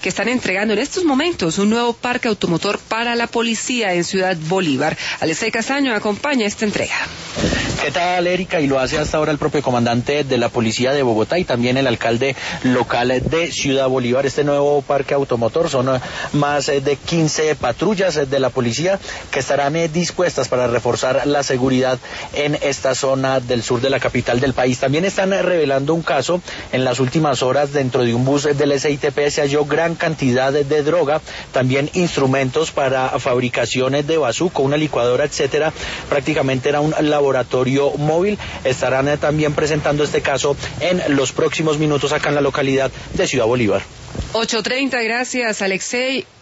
que están entregando en estos momentos un nuevo parque automotor para la policía en Ciudad Bolívar. Alexei Castaño acompaña esta entrega. ¿Qué tal, Erika? Y lo hace hasta ahora el propio comandante de la policía de Bogotá y también el alcalde local de Ciudad Bolívar. Este nuevo parque automotor son más de 15 patrullas de la policía que estarán dispuestas para reforzar la seguridad en esta zona del sur de la capital del país. También están revelando un caso. En las últimas horas, dentro de un bus del SITP se halló gran cantidad de droga, también instrumentos para fabricaciones de bazuco, una licuadora, etcétera. Prácticamente era un laboratorio móvil. Estarán también presentando este caso en los próximos minutos acá en la localidad de Ciudad Bolívar. 8:30, gracias, Alexei.